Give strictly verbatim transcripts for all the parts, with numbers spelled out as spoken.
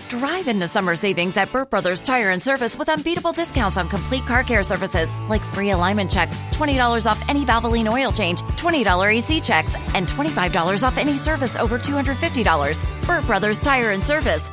Drive into summer savings at Burt Brothers Tire and Service with unbeatable discounts on complete car care services like free alignment checks, twenty dollars off any Valvoline oil change, twenty dollars A C checks, and twenty-five dollars off any service over two hundred fifty dollars. Burt Brothers Tire and Service.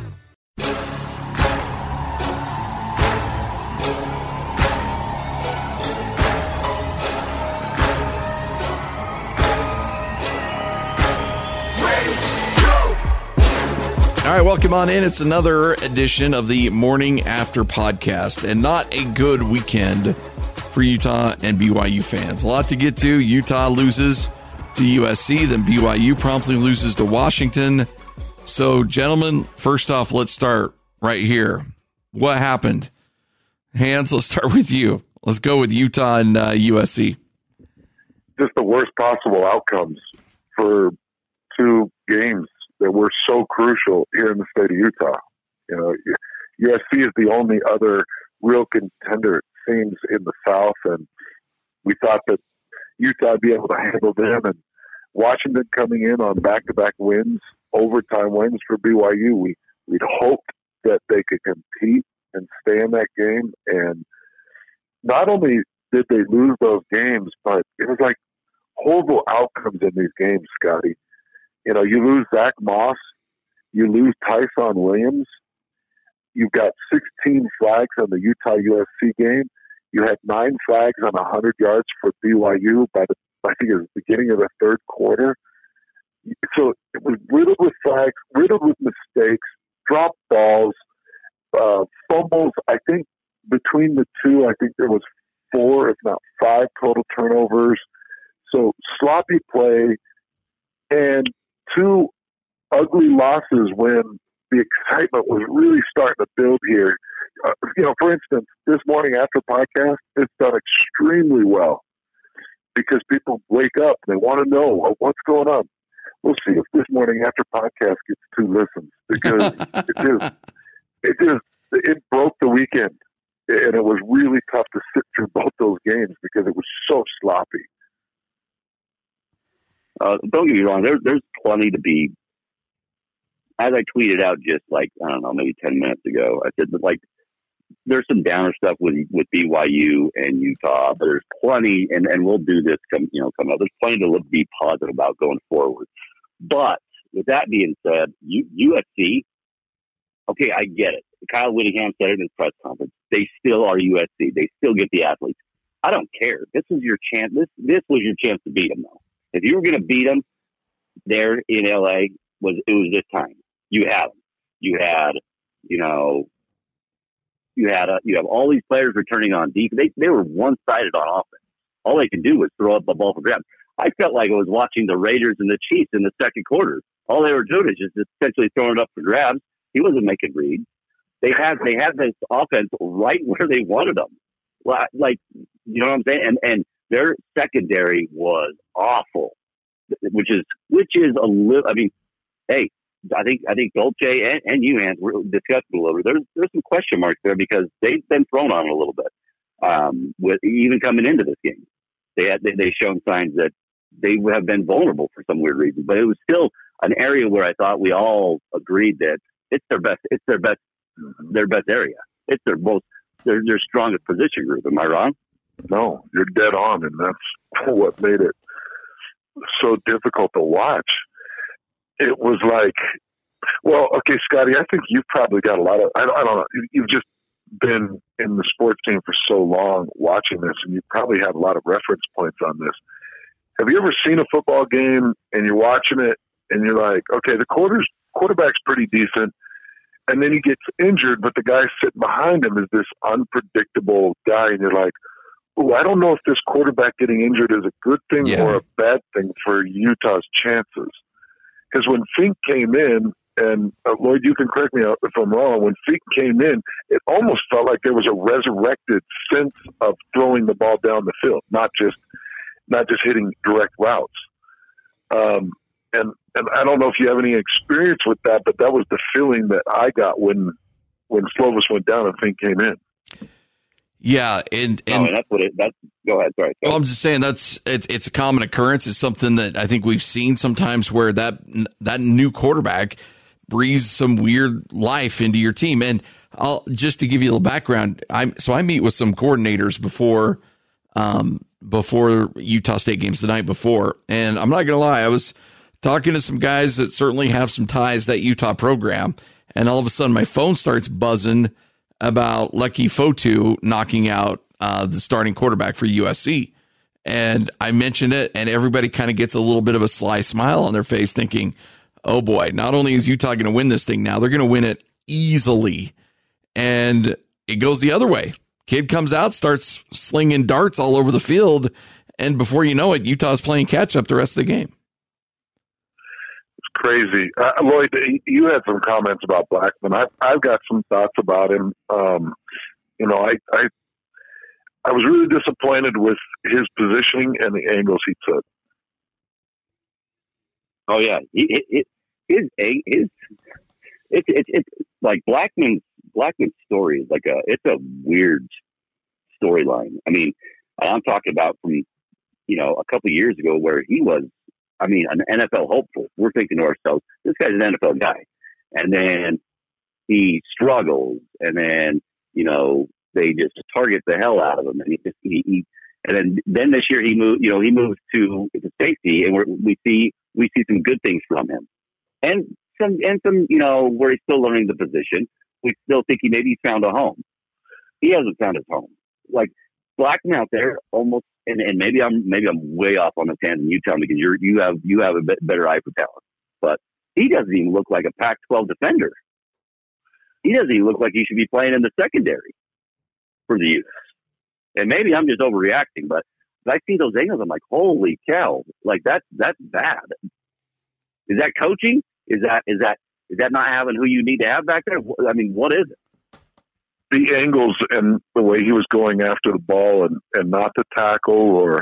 All right, welcome on in. It's another edition of the Morning After Podcast, and not a good weekend for Utah and B Y U fans. A lot to get to. Utah loses to U S C, then B Y U promptly loses to Washington. So, gentlemen, first off, let's start right here. What happened? Hans, let's start with you. Let's go with Utah and uh, U S C. Just the worst possible outcomes for two games that were so crucial here in the state of Utah. You know, U S C is the only other real contender, it seems, in the South, and we thought that Utah would be able to handle them. And Washington coming in on back-to-back wins, overtime wins for B Y U, we, we'd hoped that they could compete and stay in that game. And not only did they lose those games, but it was like horrible outcomes in these games, Scotty. You know, you lose Zach Moss, you lose Tyson Williams, you've got sixteen flags on the Utah-U S C game, you had nine flags on one hundred yards for B Y U by the, I think it was the beginning of the third quarter. So it was riddled with flags, riddled with mistakes, dropped balls, uh, fumbles. I think between the two, I think there was four, if not five total turnovers. So sloppy play and two ugly losses when the excitement was really starting to build here. Uh, you know, for instance, this Morning After Podcast, it's done extremely well because people wake up and they want to know, well, what's going on. We'll see if this Morning After Podcast gets two listens because it just, it just, it broke the weekend, and it was really tough to sit through both those games because it was so sloppy. Uh, don't get me wrong. There's there's plenty to be. As I tweeted out just like I don't know, maybe ten minutes ago, I said that like there's some downer stuff with with B Y U and Utah, but there's plenty, and, and we'll do this come you know come up. There's plenty to be positive about going forward. But with that being said, U, USC, okay, I get it. Kyle Whittingham said it in his press conference. They still are U S C. They still get the athletes. I don't care. This is your chance. This this was your chance to beat them, though. If you were going to beat them there in L A, was it was this time. You had them. You had, you know, you had a, you have all these players returning on defense. They they were one sided on offense. All they could do was throw up the ball for grabs. I felt like I was watching the Raiders and the Chiefs in the second quarter. All they were doing is just essentially throwing it up for grabs. He wasn't making reads. They had they had this offense right where they wanted them. Like, you know what I'm saying? And and. Their secondary was awful, which is which is a little. I mean, hey, I think I think Dolce and, and you, Hans, were discussing a little bit. There's there's some question marks there because they've been thrown on a little bit. Um, with even coming into this game, they had they they shown signs that they would have been vulnerable for some weird reason. But it was still an area where I thought we all agreed that it's their best. It's their best. Their best area. It's their most. Their their strongest position group. Am I wrong? No, you're dead on, and that's what made it so difficult to watch. It was like, well, okay, Scotty, I think you've probably got a lot of, I, I don't know, you've just been in the sports team for so long watching this, and you probably have a lot of reference points on this. Have you ever seen a football game, and you're watching it, and you're like, okay, the quarters, quarterback's pretty decent, and then he gets injured, but the guy sitting behind him is this unpredictable guy, and you're like, ooh, I don't know if this quarterback getting injured is a good thing yeah. or a bad thing for Utah's chances. Because when Fink came in, and uh, Lloyd, you can correct me if I'm wrong, when Fink came in, it almost felt like there was a resurrected sense of throwing the ball down the field, not just not just hitting direct routes. Um, and and I don't know if you have any experience with that, but that was the feeling that I got when when Slovis went down and Fink came in. Yeah, and, and, oh, and that's what it. That's go ahead. Sorry. Go well, I'm just saying that's it's it's a common occurrence. It's something that I think we've seen sometimes where that that new quarterback breathes some weird life into your team. And I'll just to give you a little background. I'm so I meet with some coordinators before, um, before Utah State games the night before. And I'm not going to lie. I was talking to some guys that certainly have some ties to that Utah program. And all of a sudden my phone starts buzzing about Leki Fotu knocking out uh, the starting quarterback for U S C. And I mentioned it, and everybody kind of gets a little bit of a sly smile on their face thinking, oh boy, not only is Utah going to win this thing now, they're going to win it easily. And it goes the other way. Kid comes out, starts slinging darts all over the field, and before you know it, Utah's playing catch up the rest of the game. It's crazy. Uh, Lloyd, you had some comments about Blackman. I've, I've got some thoughts about him. Um, you know, I, I I was really disappointed with his positioning and the angles he took. Oh yeah, it, it, his his it's it's it's like Blackman's Blackman's story is like a it's a weird storyline. I mean, I'm talking about from you know a couple of years ago where he was, I mean, an N F L hopeful. We're thinking to ourselves, this guy's an N F L guy, and then he struggles, and then you know. They just target the hell out of him, and he just he, he and then then this year he moved. You know, he moves to, to safety, and we're, we see we see some good things from him, and some and some you know where he's still learning the position. We still think he maybe found a home. He hasn't found his home. Like Blackman out there, almost, and, and maybe I'm maybe I'm way off on the tangent. You tell me because you're you have you have a bit better eye for talent, but he doesn't even look like a Pac twelve defender. He doesn't even look like he should be playing in the secondary for the youth. And maybe I'm just overreacting, but I see those angles, I'm like, holy cow, like that's that's bad. Is that coaching? Is that is that is that not having who you need to have back there? I mean, what is it? The angles and the way he was going after the ball and, and not to tackle or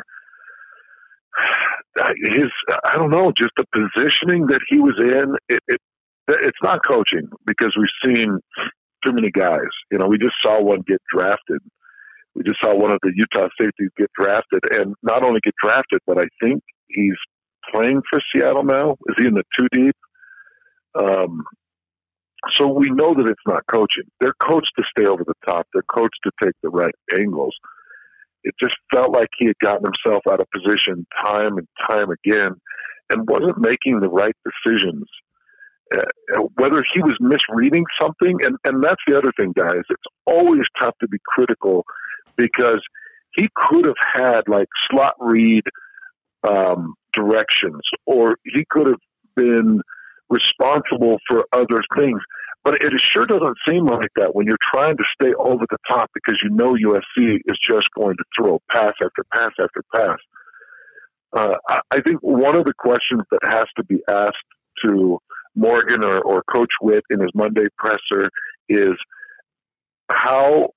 his, I don't know, just the positioning that he was in. It, it it's not coaching because we've seen too many guys. You know, we just saw one get drafted. We just saw one of the Utah safeties get drafted, and not only get drafted, but I think he's playing for Seattle now. Is he in the two deep? Um, so we know that it's not coaching. They're coached to stay over the top. They're coached to take the right angles. It just felt like he had gotten himself out of position time and time again and wasn't making the right decisions. Uh, whether he was misreading something, and, and that's the other thing, guys. It's always tough to be critical because he could have had like slot read um, directions, or he could have been responsible for other things. But it sure doesn't seem like that when you're trying to stay over the top because you know U S C is just going to throw pass after pass after pass. Uh, I, I think one of the questions that has to be asked to Morgan or, or Coach Witt in his Monday presser is how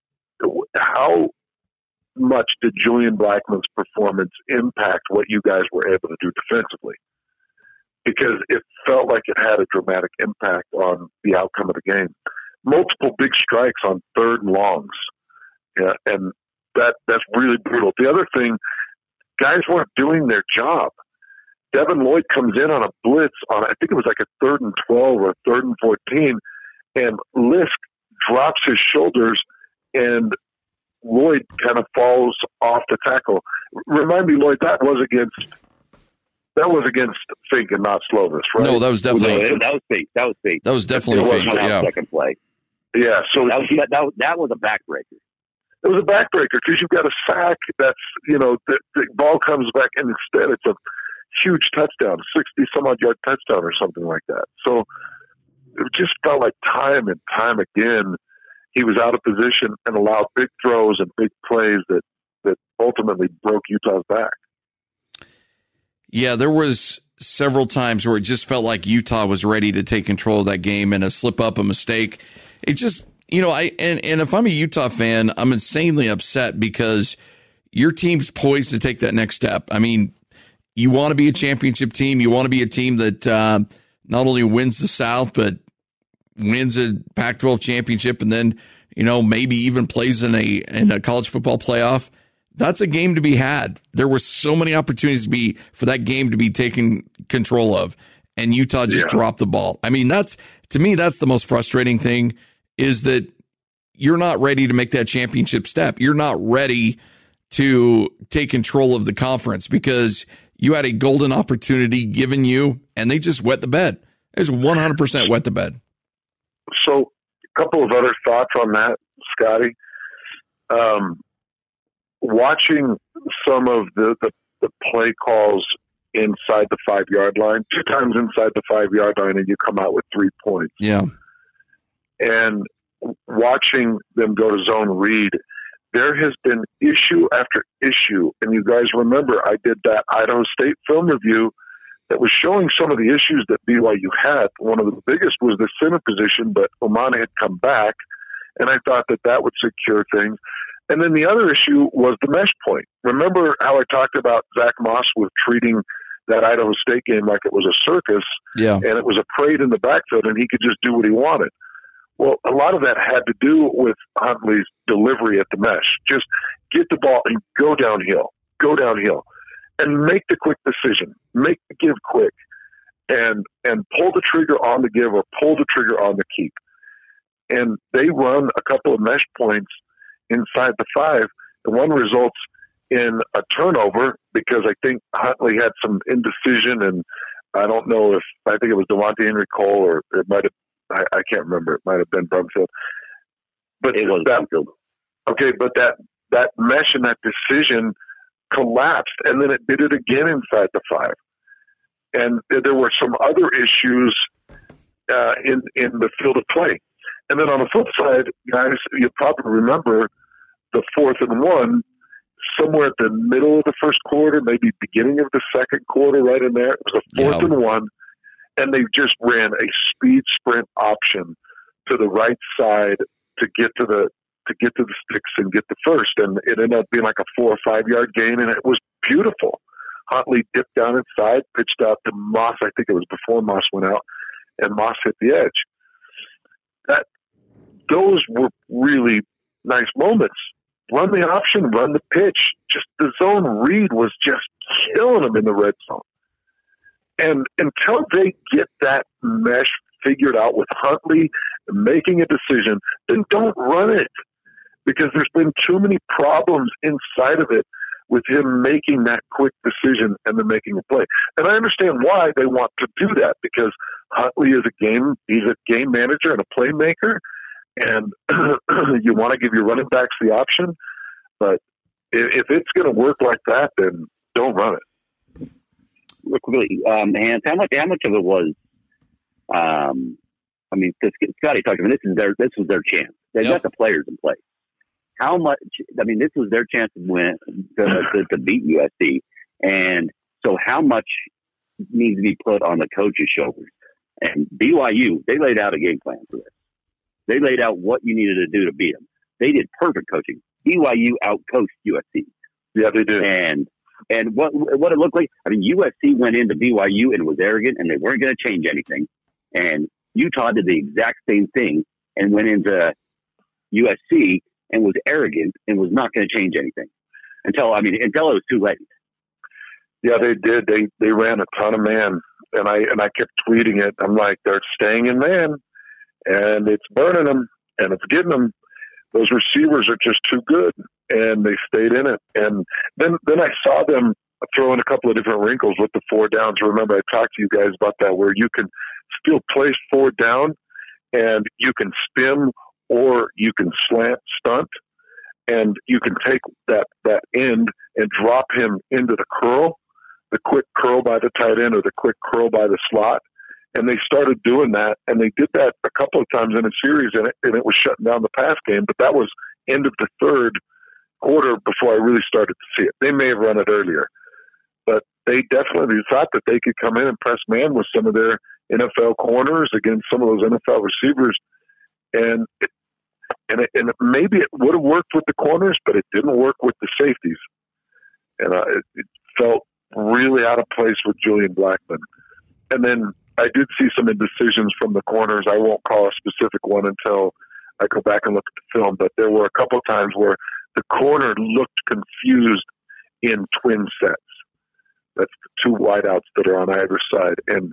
how much did Julian Blackman's performance impact what you guys were able to do defensively? Because it felt like it had a dramatic impact on the outcome of the game. Multiple big strikes on third and longs, yeah, and that that's really brutal. The other thing, guys weren't doing their job. Devin Lloyd comes in on a blitz on, I think it was like a third and twelve or third and fourteen, and Lisk drops his shoulders, and Lloyd kind of falls off the tackle. Remind me, Lloyd, that was against that was against Fink and not Slovis, right? No, that was definitely no, that was Fink. That was Fink. That was definitely Fink. Yeah, second play. Yeah, so that was that, that, that was a backbreaker. It was a backbreaker because you've got a sack that's you know the, the ball comes back, and instead it's a huge touchdown, sixty some odd yard touchdown or something like that. So it just felt like time and time again he was out of position and allowed big throws and big plays that, that ultimately broke Utah's back. Yeah, there was several times where it just felt like Utah was ready to take control of that game, and a slip up, a mistake. It just, you know, I and, and if I'm a Utah fan, I'm insanely upset because your team's poised to take that next step. I mean, you want to be a championship team. You want to be a team that uh, not only wins the South, but wins a Pac twelve championship, and then, you know, maybe even plays in a in a college football playoff. That's a game to be had. There were so many opportunities to be for that game to be taken control of, and Utah just Yeah. dropped the ball. I mean, that's, to me, that's the most frustrating thing, is that you're not ready to make that championship step. You're not ready to take control of the conference because you had a golden opportunity given you, and they just wet the bed. They just one hundred percent wet the bed. So a couple of other thoughts on that, Scotty. Um, watching some of the, the, the play calls inside the five-yard line, two times inside the five-yard line, and you come out with three points. Yeah. And watching them go to zone read, there has been issue after issue. And you guys remember I did that Idaho State film review that was showing some of the issues that B Y U had. One of the biggest was the center position, but Omana had come back, and I thought that that would secure things. And then the other issue was the mesh point. Remember how I talked about Zach Moss with treating that Idaho State game like it was a circus, Yeah. and it was a parade in the backfield, and he could just do what he wanted. Well, a lot of that had to do with Huntley's delivery at the mesh. Just get the ball and go downhill, go downhill, and make the quick decision. Make the give quick, and and pull the trigger on the give or pull the trigger on the keep. And they run a couple of mesh points inside the five, and one results in a turnover because I think Huntley had some indecision, and I don't know if I think it was Devontae Henry Cole or it might have. I, I can't remember. It might have been Brumfield. But It was that, Brumfield. Okay, but that, that mesh and that decision collapsed, and then it did it again inside the five. And there were some other issues uh, in, in the field of play. And then on the flip side, guys, you probably remember the fourth and one, somewhere at the middle of the first quarter, maybe beginning of the second quarter, right in there. It was a fourth Yeah. and one. And they just ran a speed sprint option to the right side to get to the to get to the sticks and get the first. And it ended up being like a four or five yard gain, and it was beautiful. Huntley dipped down inside, pitched out to Moss. I think it was before Moss went out, and Moss hit the edge. That those were really nice moments. Run the option, run the pitch. Just the zone read was just killing them in the red zone. And until they get that mesh figured out with Huntley making a decision, then don't run it, because there's been too many problems inside of it with him making that quick decision and then making a play. And I understand why they want to do that, because Huntley is a game, he's a game manager and a playmaker, and you want to give your running backs the option. But if it's going to work like that, then don't run it. Real quickly, um, Hans, how much how much of it was? Um, I mean, Scotty talked about this is their this was their chance. They Yep. got the players in place. How much? I mean, this was their chance to win to, to, to beat U S C, and so how much needs to be put on the coach's shoulders? And B Y U, they laid out a game plan for this. They laid out what you needed to do to beat them. They did perfect coaching. B Y U outcoached U S C. Yeah, they did. And and what what it looked like, I mean, U S C went into B Y U and was arrogant, and they weren't going to change anything. And Utah did the exact same thing and went into U S C and was arrogant and was not going to change anything until I mean until it was too late. Yeah, they did. They they ran a ton of man, and I and I kept tweeting it. I'm like, they're staying in man, and it's burning them, and it's getting them. Those receivers are just too good, and they stayed in it. And then then I saw them throw in a couple of different wrinkles with the four downs. Remember, I talked to you guys about that, where you can still place four down, and you can spin or you can slant stunt, and you can take that that end and drop him into the curl. The quick curl by the tight end or the quick curl by the slot. And they started doing that, and they did that a couple of times in a series, and it, and it was shutting down the pass game, but that was end of the third quarter before I really started to see it. They may have run it earlier, but they definitely thought that they could come in and press man with some of their N F L corners against some of those N F L receivers, and it, and, it, and maybe it would have worked with the corners, but it didn't work with the safeties. And uh, it, it felt really out of place with Julian Blackman. And then I did see some indecisions from the corners. I won't call a specific one until I go back and look at the film, but there were a couple of times where the corner looked confused in twin sets. That's the two wideouts that are on either side. And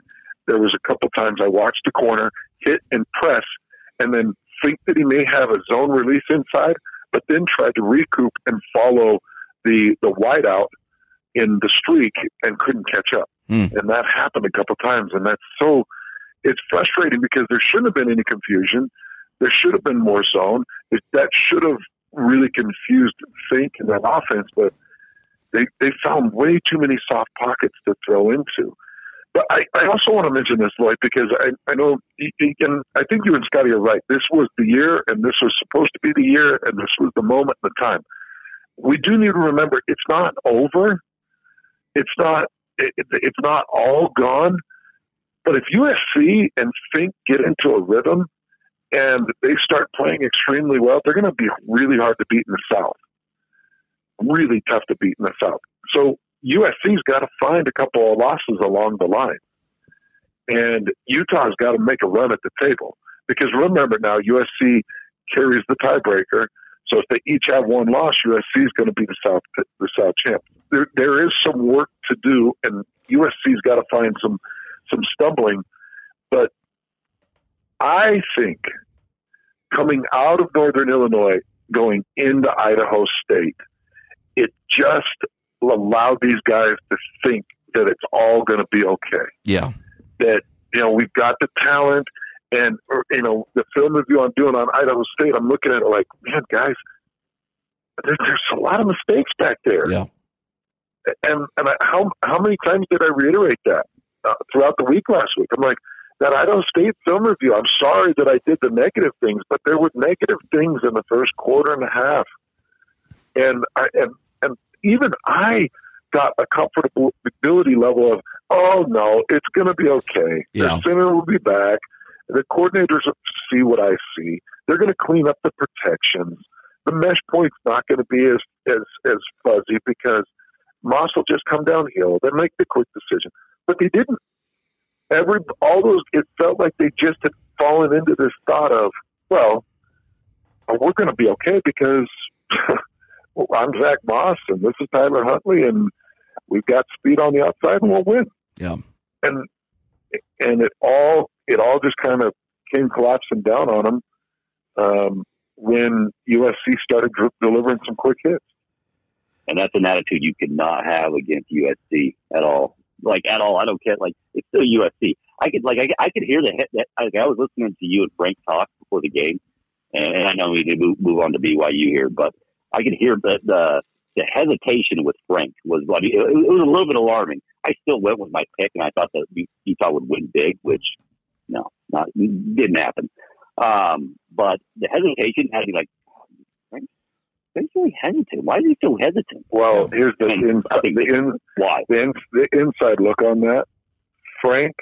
there was a couple times I watched the corner, hit and press, and then think that he may have a zone release inside, but then tried to recoup and follow the the wide out in the streak and couldn't catch up. Mm. And that happened a couple times, and that's so it's frustrating because there shouldn't have been any confusion. There should have been more zone. It, that should have really confused Fink in that offense, but they they found way too many soft pockets to throw into. But I, I also want to mention this, Lloyd, because I, I know, and I think you and Scotty are right. This was the year, and this was supposed to be the year, and this was the moment, the time. We do need to remember it's not over. It's not. It, it's not all gone. But if U S C and Fink get into a rhythm and they start playing extremely well, they're going to be really hard to beat in the South. Really tough to beat in the South. So U S C's got to find a couple of losses along the line. And Utah's got to make a run at the table. Because remember now, U S C carries the tiebreaker. So if they each have one loss, U S C is going to be the South the South champ. There, there is some work to do, and U S C's got to find some some stumbling. But I think coming out of Northern Illinois, going into Idaho State, it just allowed these guys to think that it's all going to be okay. Yeah. That, you know, we've got the talent, and, or, you know, the film review I'm doing on Idaho State, I'm looking at it like, man, guys, there, there's a lot of mistakes back there. Yeah. And and I, how how many times did I reiterate that uh, throughout the week last week? I'm like, that Idaho State film review, I'm sorry that I did the negative things, but there were negative things in the first quarter and a half. And I, and, and even I got a comfortability level of, oh, no, it's going to be okay. Yeah. The center will be back. The coordinators see what I see. They're going to clean up the protections. The mesh point's not going to be as, as, as fuzzy because Moss will just come downhill. They make the quick decision. But they didn't. Every all those, it felt like they just had fallen into this thought of, well, we're going to be okay because well, I'm Zach Moss and this is Tyler Huntley and we've got speed on the outside and we'll win. Yeah. And and it all it all just kind of came collapsing down on them um, when U S C started dr- delivering some quick hits. And that's an attitude you cannot have against U S C at all. Like, at all. I don't care. Like, it's still U S C. I could, like, I, I could hear the, that, like, I was listening to you and Frank talk before the game, and, and I know we need to move, move on to B Y U here, but I could hear the, the, the hesitation with Frank was, I mean, it, it was a little bit alarming. I still went with my pick, and I thought that Utah would win big, which, no, not, didn't happen. Um, but the hesitation had me like, He's really hesitant. Why is he so hesitant? Well, here's the, in, the, in, why? The, in, the inside look on that. Frank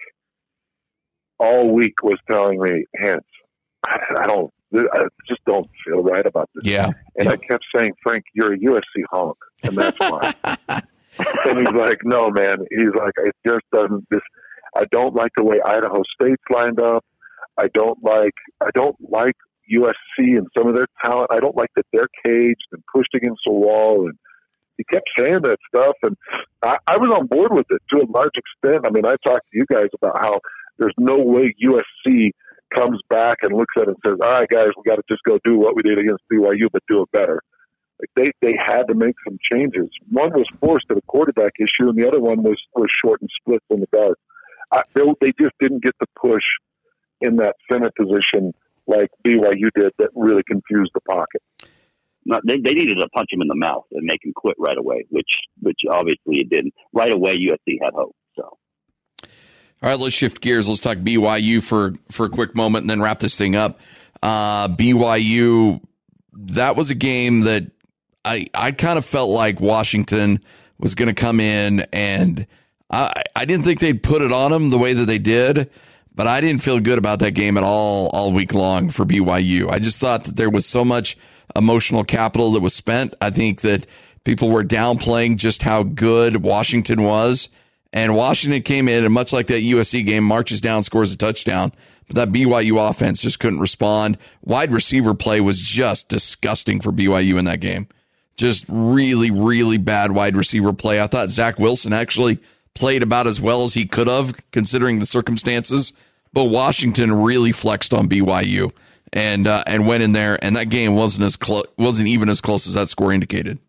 all week was telling me, Hans, I, I don't, I just don't feel right about this. Yeah. And yeah. I kept saying, Frank, you're a U S C honk, and that's why. And he's like, no, man. He's like, it just doesn't. This, I don't like the way Idaho State's lined up. I don't like. I don't like. U S C and some of their talent. I don't like that they're caged and pushed against the wall. And he kept saying that stuff. And I, I was on board with it to a large extent. I mean, I talked to you guys about how there's no way U S C comes back and looks at it and says, all right, guys, we got to just go do what we did against B Y U, but do it better. Like they, they had to make some changes. One was forced at a quarterback issue, and the other one was, was short and split from the guard. I, they, they just didn't get the push in that center position like B Y U did that really confused the pocket. No, they, they needed to punch him in the mouth and make him quit right away, which which obviously it didn't. Right away, U S C had hope. So, all right, let's shift gears. Let's talk B Y U for, for a quick moment and then wrap this thing up. Uh, B Y U, that was a game that I I kind of felt like Washington was going to come in, and I, I didn't think they'd put it on them the way that they did. But I didn't feel good about that game at all, all week long for B Y U. I just thought that there was so much emotional capital that was spent. I think that people were downplaying just how good Washington was. And Washington came in, and much like that U S C game, marches down, scores a touchdown. But that B Y U offense just couldn't respond. Wide receiver play was just disgusting for B Y U in that game. Just really, really bad wide receiver play. I thought Zach Wilson actually played about as well as he could have, considering the circumstances. But Washington really flexed on B Y U and uh, and went in there, and that game wasn't as close, wasn't even as close as that score indicated.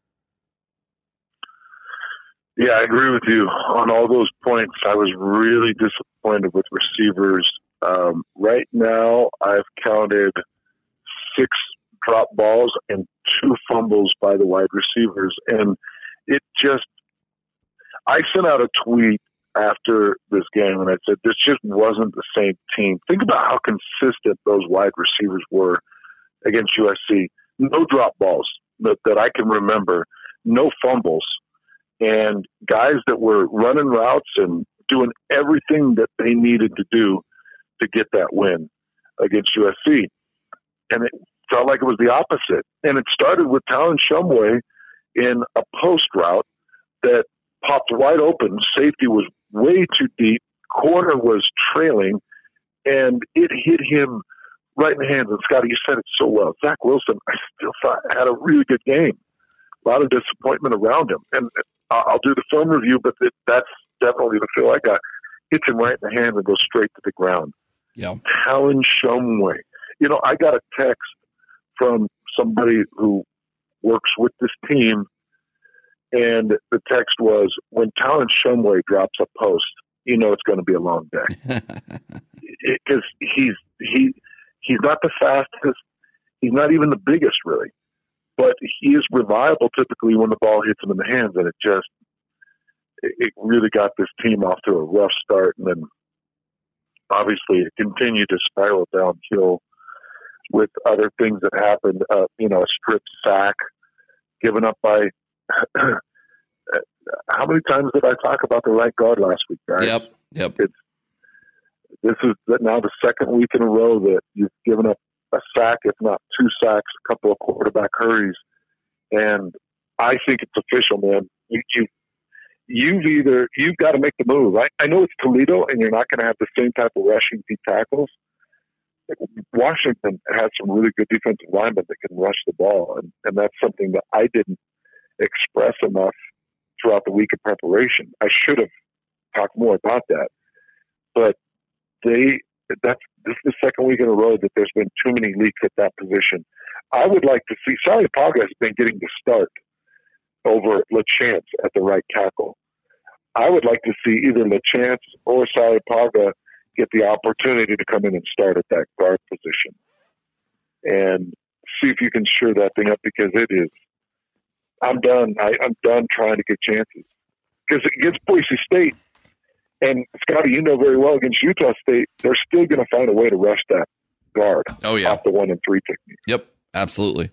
Yeah, I agree with you on all those points. I was really disappointed with receivers. Um, right now, I've counted six drop balls and two fumbles by the wide receivers, and it just. I sent out a tweet after this game, and I said, this just wasn't the same team. Think about how consistent those wide receivers were against U S C. No drop balls that, that I can remember, no fumbles, and guys that were running routes and doing everything that they needed to do to get that win against U S C. And it felt like it was the opposite. And it started with Talon Shumway in a post route that popped wide open. Safety was way too deep. Corner was trailing, and it hit him right in the hands. And Scotty, you said it so well. Zach Wilson, I still thought had a really good game. A lot of disappointment around him. And I'll do the film review, but it, that's definitely the feel I got. Hits him right in the hand and goes straight to the ground. Yeah. Talon Shumway. You know, I got a text from somebody who works with this team, and the text was, when Talon Shumway drops a post, you know it's going to be a long day. Because he's, he, he's not the fastest. He's not even the biggest, really. But he is reliable typically when the ball hits him in the hands, and it just it really got this team off to a rough start. And then obviously it continued to spiral downhill with other things that happened. Uh, you know, a strip sack given up by – how many times did I talk about the right guard last week, guys? Yep, yep. It's, this is now the second week in a row that you've given up a sack, if not two sacks, a couple of quarterback hurries. And I think it's official, man. You, you, you've either, you've got to make the move. I, I know it's Toledo and you're not going to have the same type of rushing deep tackles. Washington has some really good defensive linemen that can rush the ball. And, and that's something that I didn't express enough throughout the week of preparation. I should have talked more about that. But they, that's, this is the second week in a row that there's been too many leaks at that position. I would like to see, Sally Paga has been getting the start over LaChance at the right tackle. I would like to see either LaChance or Sally Paga get the opportunity to come in and start at that guard position and see if you can shore that thing up, because it is, I'm done. I, I'm done trying to get chances. Because against Boise State, and Scotty, you know very well, against Utah State, they're still going to find a way to rush that guard. Oh, yeah. Off the one and three technique. Yep, absolutely.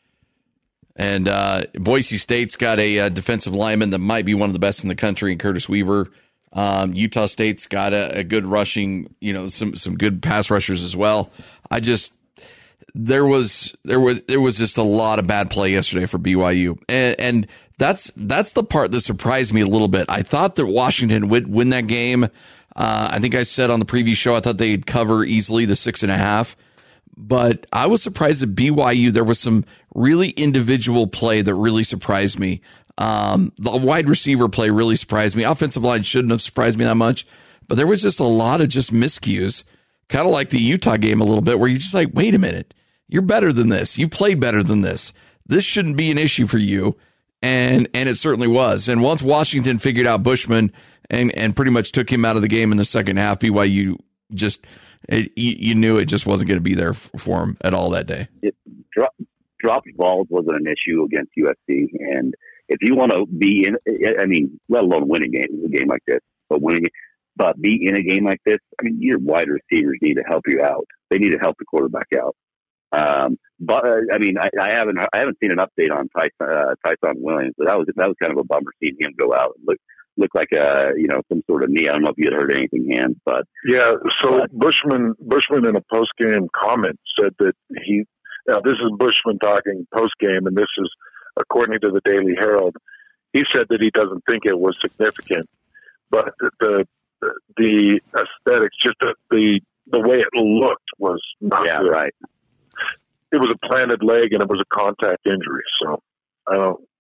And uh, Boise State's got a, a defensive lineman that might be one of the best in the country, in Curtis Weaver. Um, Utah State's got a, a good rushing, you know, some some good pass rushers as well. I just there was there was there was just a lot of bad play yesterday for B Y U, and, and that's that's the part that surprised me a little bit. I thought that Washington would win that game. Uh, I think I said on the preview show I thought they'd cover easily the six and a half. But I was surprised at B Y U. There was some really individual play that really surprised me. Um, the wide receiver play really surprised me. Offensive line shouldn't have surprised me that much, but there was just a lot of just miscues, kind of like the Utah game a little bit, where you're just like, wait a minute, you're better than this. You played better than this. This shouldn't be an issue for you. And, and it certainly was. And once Washington figured out Bushman and, and pretty much took him out of the game in the second half, B Y U just, it, you, you knew it just wasn't going to be there for him at all that day. It, drop, dropping balls wasn't an issue against U S C. And if you want to be in, I mean, let alone win a game, a game like this, but winning, but be in a game like this, I mean, your wide receivers need to help you out. They need to help the quarterback out. Um, but uh, I mean, I, I haven't, I haven't seen an update on Tyson, uh, Tyson Williams, but that was that was kind of a bummer seeing him go out and look look like a you know some sort of knee. I don't know if you had heard anything, hands, but yeah. So but, Bushman, Bushman in a post game comment said that he. Now this is Bushman talking post game, and this is according to the Daily Herald. He said that he doesn't think it was significant, but the the, the aesthetics, just the, the the way it looked, was not yeah, good. Right. It was a planted leg and it was a contact injury. So I don't,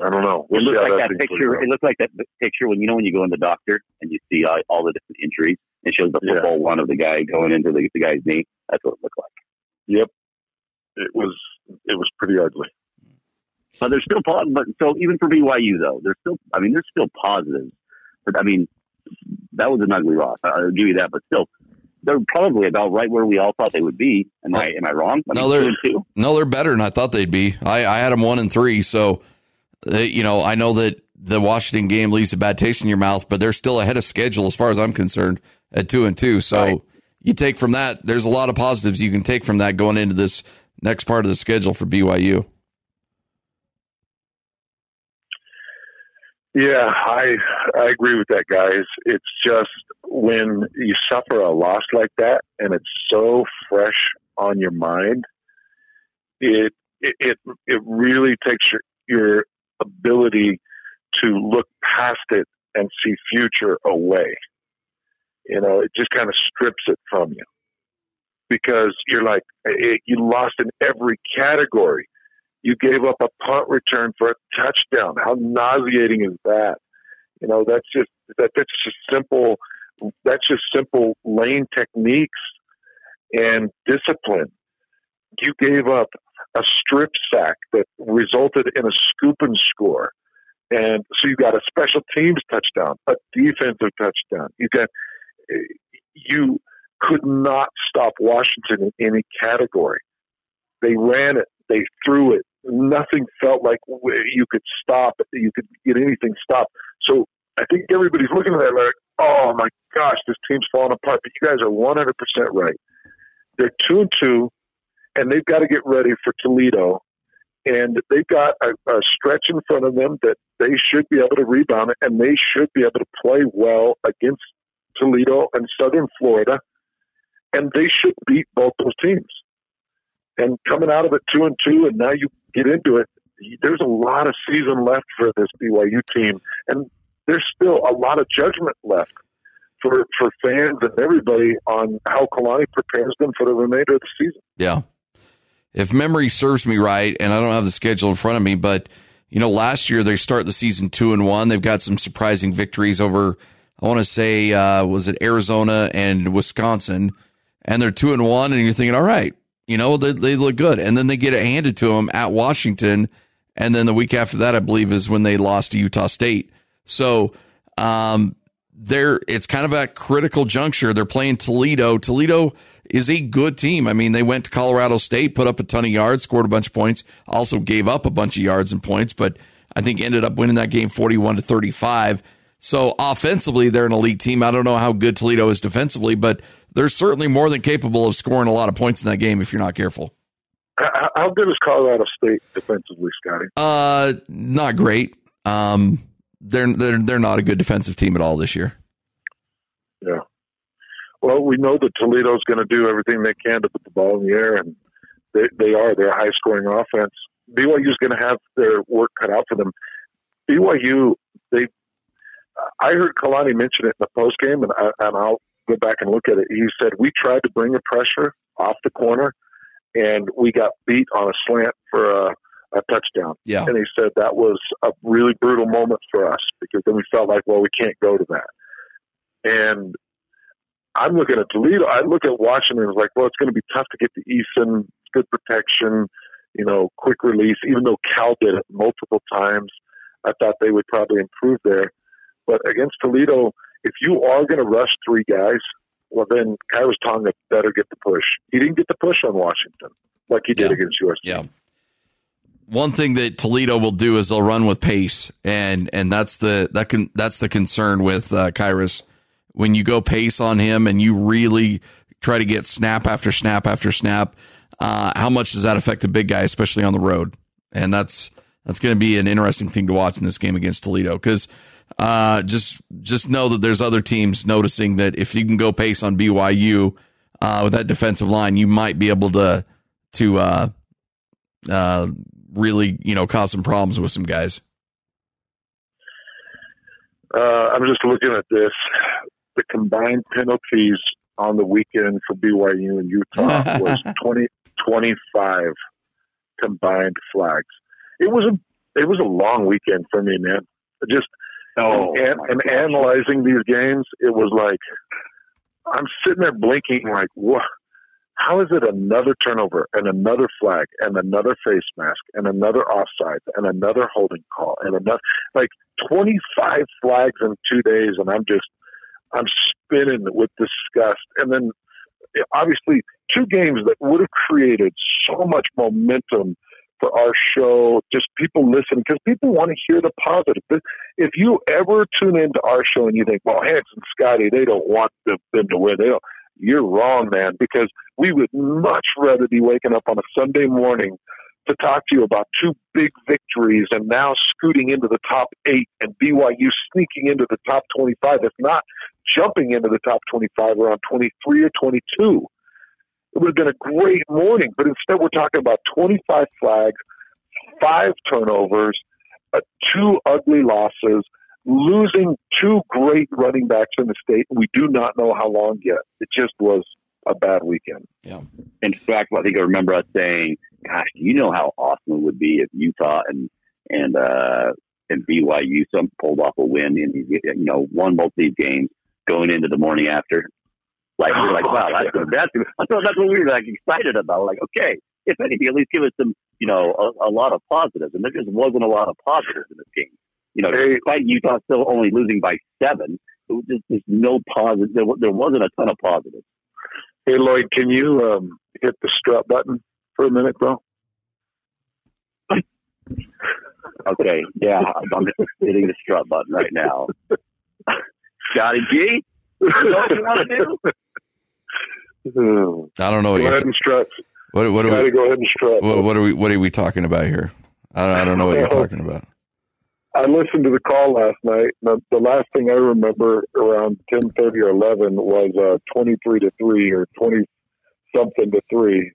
I don't know. We'll it looked like that, that picture. It looked like that picture when you know when you go in the doctor and you see all, all the different injuries. It shows the football yeah. one of the guy going into the, the guy's knee. That's what it looked like. Yep, it was. It was pretty ugly. But there's still, but so even for B Y U though, there's still. I mean, there's still positives. But I mean, that was an ugly loss. I'll give you that. But still, they're probably about right where we all thought they would be. Am I? Am I wrong? I no, mean, they're no, they're better than I thought they'd be. I, I had them one and three, so they, you know, I know that the Washington game leaves a bad taste in your mouth, but they're still ahead of schedule as far as I'm concerned at two and two. So right. you take from that. There's a lot of positives you can take from that going into this next part of the schedule for B Y U. Yeah, I I agree with that, guys. It's just when you suffer a loss like that and it's so fresh on your mind, it it it, it really takes your, your ability to look past it and see future away. You know, it just kind of strips it from you because you're like, it, you lost in every category. You gave up a punt return for a touchdown. How nauseating is that? You know, that's just that, that's just simple. That's just simple lane techniques and discipline. You gave up a strip sack that resulted in a scoop and score, and so you got a special teams touchdown, a defensive touchdown. You got you could not stop Washington in any category. They ran it. They threw it. Nothing felt like you could stop, you could get anything stopped. So I think everybody's looking at that like, oh my gosh, this team's falling apart. But you guys are one hundred percent right. They're two and two, and they've got to get ready for Toledo. And they've got a, a stretch in front of them that they should be able to rebound it, and they should be able to play well against Toledo and Southern Florida. And they should beat both those teams. And coming out of it two and two, and now you get into it, there's a lot of season left for this B Y U team, and there's still a lot of judgment left for for fans and everybody on how Kalani prepares them for the remainder of the season. Yeah, if memory serves me right, and I don't have the schedule in front of me, but you know, last year they start the season two and one. They've got some surprising victories over, I want to say, uh, was it Arizona and Wisconsin, and they're two and one, and you're thinking, all right. You know, they, they look good. And then they get it handed to them at Washington. And then the week after that, I believe, is when they lost to Utah State. So um, they're it's kind of a critical juncture. They're playing Toledo. Toledo is a good team. I mean, they went to Colorado State, put up a ton of yards, scored a bunch of points, also gave up a bunch of yards and points, but I think ended up winning that game forty-one to thirty-five. So offensively, they're an elite team. I don't know how good Toledo is defensively, but they're certainly more than capable of scoring a lot of points in that game if you're not careful. How good is Colorado State defensively, Scotty? Uh, not great. Um, they're they're they're not a good defensive team at all this year. Yeah. Well, we know that Toledo's going to do everything they can to put the ball in the air, and they they are. They're a high-scoring offense. B Y U's going to have their work cut out for them. B Y U, they. I heard Kalani mention it in the postgame, and, I, and I'll go back and look at it. He said, we tried to bring the pressure off the corner, and we got beat on a slant for a, a touchdown. Yeah. And he said that was a really brutal moment for us because then we felt like, well, we can't go to that. And I'm looking at Toledo. I look at Washington and was like, well, it's going to be tough to get to Eason. It's good protection, you know, quick release, even though Cal did it multiple times. I thought they would probably improve there. But against Toledo, if you are going to rush three guys, well, then Kairos Tonga better get the push. He didn't get the push on Washington like he did yeah. against U S C. Yeah. One thing that Toledo will do is they'll run with pace, and and that's the that can that's the concern with uh, Kairos. When you go pace on him and you really try to get snap after snap after snap, uh, how much does that affect the big guy, especially on the road? And that's that's going to be an interesting thing to watch in this game against Toledo because. Uh, just just know that there's other teams noticing that if you can go pace on B Y U uh, with that defensive line, you might be able to to uh, uh, really you know cause some problems with some guys. Uh, I'm just looking at this. The combined penalties on the weekend for B Y U and Utah was twenty, twenty-five combined flags. It was a it was a long weekend for me, man. Just oh, and, and analyzing these games, it was like I'm sitting there blinking, like, what? How is it another turnover and another flag and another face mask and another offside and another holding call and another, like twenty-five flags in two days, and I'm just I'm spinning with disgust. And then obviously two games that would have created so much momentum for our show, just people listen, because people want to hear the positive. If you ever tune into our show and you think, well, Hans and Scotty, they don't want them to win, they don't. You're wrong, man, because we would much rather be waking up on a Sunday morning to talk to you about two big victories and now scooting into the top eight and B Y U sneaking into the top twenty-five, if not jumping into the top twenty-five around twenty-three or twenty-two. It would have been a great morning, but instead we're talking about twenty-five flags, five turnovers, uh, two ugly losses, losing two great running backs in the state. We do not know how long yet. It just was a bad weekend. Yeah. In fact, I think I remember us saying, gosh, do you know how awesome it would be if Utah and and uh, and B Y U some pulled off a win in these, you know, won both these games going into the morning after? Like, we're like, wow, that's, that's, I thought that's what we were like excited about. Like, okay, if anything, at least give us some, you know, a, a lot of positives. And there just wasn't a lot of positives in this game. You know, hey, despite Utah still only losing by seven, it was just, there's no positive. There, there wasn't a ton of positives. Hey, Lloyd, can you um, hit the strut button for a minute, bro? Okay, yeah, I'm just hitting the strut button right now. Scotty G, you know what you want to do? I don't know. What go ahead and strut. What, what, are we, go ahead and strut. What, what are we? What are we talking about here? I don't, I don't know what you're talking about. I listened to the call last night. The, the last thing I remember around ten thirty or eleven was uh, twenty-three to three or twenty something to three.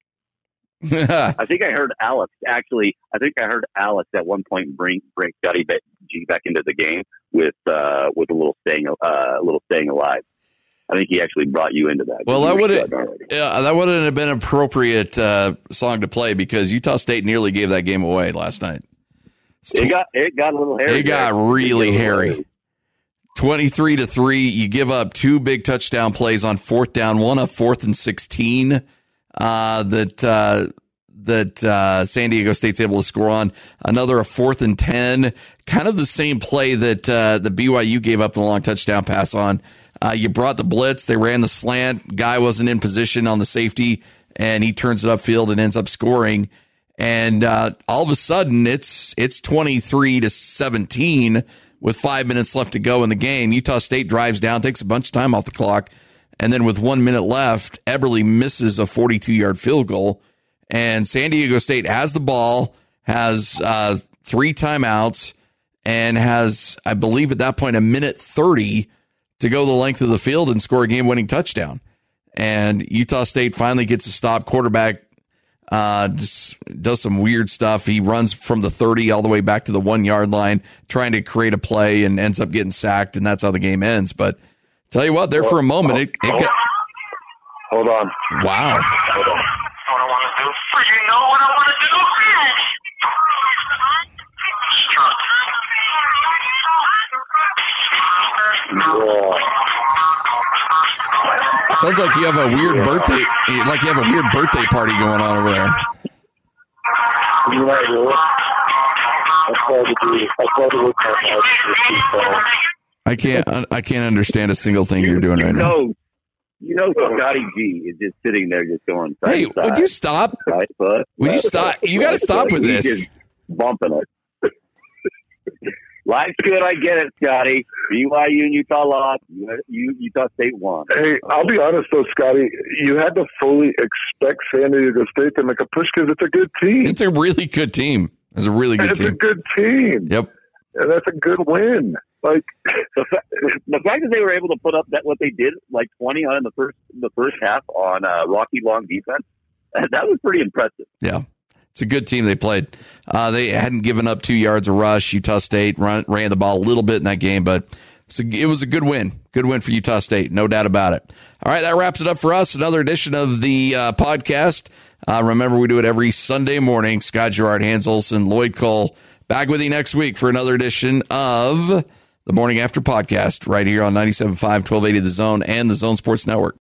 I think I heard Alex actually. I think I heard Alex at one point bring bring Scotty G back into the game with uh, with a little staying uh, a little staying alive. I think he actually brought you into that. Well, that would yeah, that wouldn't have been an appropriate uh, song to play because Utah State nearly gave that game away last night. It got it got a little hairy. It got really hairy. Twenty-three to three. You give up two big touchdown plays on fourth down. One a fourth and sixteen uh, that uh, that uh, San Diego State's able to score on. Another a fourth and ten. Kind of the same play that uh, the B Y U gave up the long touchdown pass on. Uh, you brought the blitz. They ran the slant. Guy wasn't in position on the safety, and he turns it upfield and ends up scoring. And uh, all of a sudden, it's it's twenty-three to seventeen with five minutes left to go in the game. Utah State drives down, takes a bunch of time off the clock, and then with one minute left, Eberle misses a forty-two-yard field goal. And San Diego State has the ball, has uh, three timeouts, and has, I believe at that point, a minute thirty to go the length of the field and score a game-winning touchdown. And Utah State finally gets a stop. Quarterback uh, just does some weird stuff. He runs from the thirty all the way back to the one-yard line, trying to create a play, and ends up getting sacked, and that's how the game ends. But tell you what, there for a moment, it, it got... Hold on. Wow. Hold on. What I want to do? You know what I want to do? Sounds like you have a weird birthday, like you have a weird birthday party going on over there. I can't, I can't understand a single thing you're doing right now. You know, Scotty G is just sitting there, just going. Side hey, to side, would you stop? Right foot, would you stop? Foot, you got to stop with He's this. Just bumping it. Life's good, I get it, Scotty. B Y U and Utah lost. You, Utah State won. Hey, I'll be honest though, Scotty. You had to fully expect San Diego State to make a push because it's a good team. It's a really good team. It's a really good it's team. It's a good team. Yep. And that's a good win. Like the, fa- the fact that they were able to put up that what they did, like twenty on the first the first half on uh, Rocky Long defense, that was pretty impressive. Yeah. It's a good team they played. Uh, they hadn't given up two yards a rush. Utah State run, ran the ball a little bit in that game, but so it was a good win. Good win for Utah State, no doubt about it. All right, that wraps it up for us. Another edition of the uh, podcast. Uh, remember, we do it every Sunday morning. Scott Gerard, Hans Olsen, Lloyd Cole, Back with you next week for another edition of the Morning After Podcast right here on ninety-seven point five, twelve eighty The Zone and the Zone Sports Network.